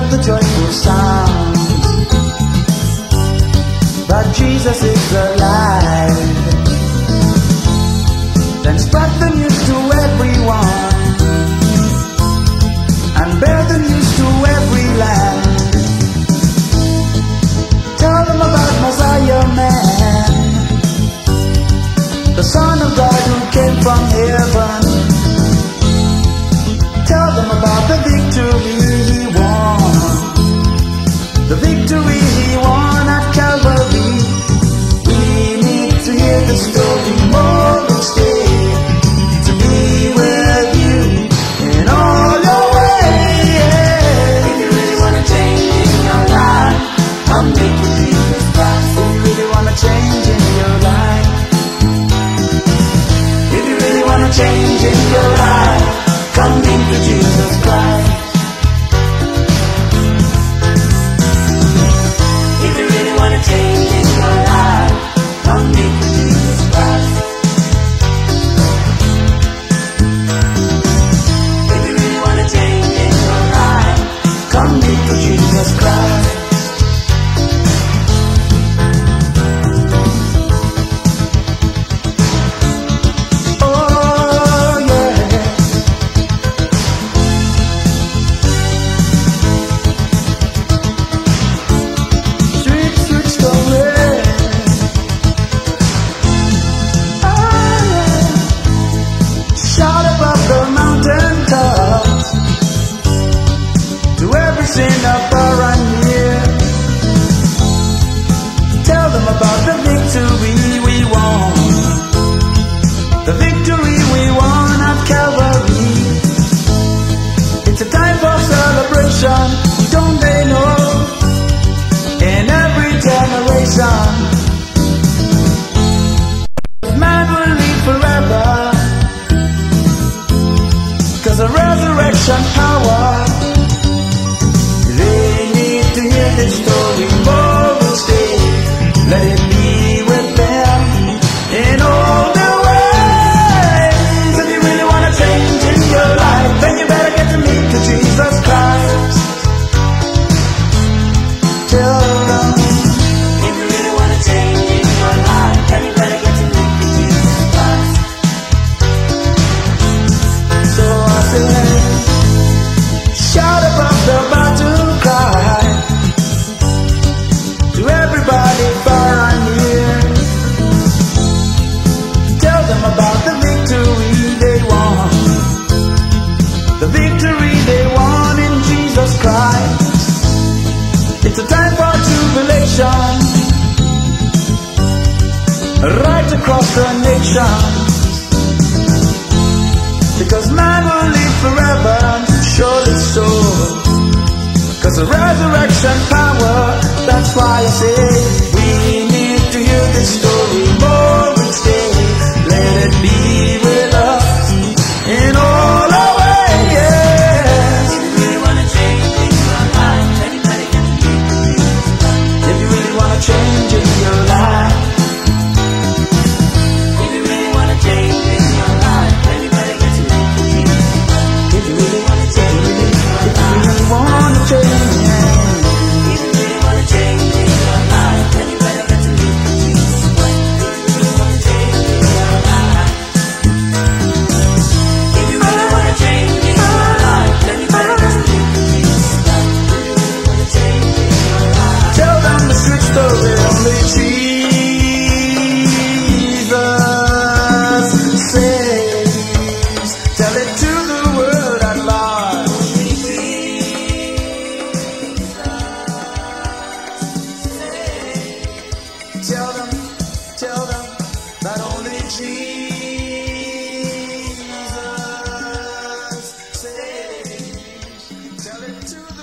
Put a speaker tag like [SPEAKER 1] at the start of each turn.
[SPEAKER 1] the joyful sound that Jesus is alive. Then spread the news to everyone and bear the news to every land. Tell them about Messiah man, the Son of God who came from heaven. Tell them about the victory he won, the victory he won at Calvary. We need to hear the story more each day, to be with you in all your ways.
[SPEAKER 2] If you really want to change in your life, come meet with Jesus Christ.
[SPEAKER 1] If you really want to change in your life,
[SPEAKER 2] if you really want to change in your life, come meet with Jesus Christ. If you really want to change in your life, come meet with Jesus Christ. If you really want to change in your life, come meet with Jesus Christ.
[SPEAKER 1] sinner far and near. Tell them about the victory we won, the victory we won at Calvary. It's a time for celebration, don't they know? In every generation, man will live forever, 'cause the resurrection power. They need to hear this story more each day. Let it be with them in all their ways. If you really want to change in your life, then you better get to meet to Jesus Christ. Tell them.
[SPEAKER 2] If you really want to change in your life, then you better get to meet to Jesus Christ.
[SPEAKER 1] So I say, shout above the battle cry to everybody far and near. Tell them about the victory they won, the victory they won in Jesus Christ. It's a time for jubilation right across the nation, because man will live forever, surely so. 'Cause the resurrection power, that's why I say we need to hear this story more each day. Let it be with us in all our ways.
[SPEAKER 2] If you really want to change in your life, then you better get to meet with Jesus Christ.
[SPEAKER 1] If you really want to change in your life,
[SPEAKER 2] If you really want to change in your life, then you better get to meet with Jesus Christ.
[SPEAKER 1] if you really want to change,
[SPEAKER 2] in your
[SPEAKER 1] if you really want to change.
[SPEAKER 2] If you really want to change in your life, then you better get to meet with Jesus Christ. If you really want to change in your life, if you really want to change in your life, then you better get to meet with Jesus Christ. If you really want to change in your life,
[SPEAKER 1] Tell them the sweet story only Jesus saves. Tell it to the world at large. Tell them that only Jesus saves. Tell it to the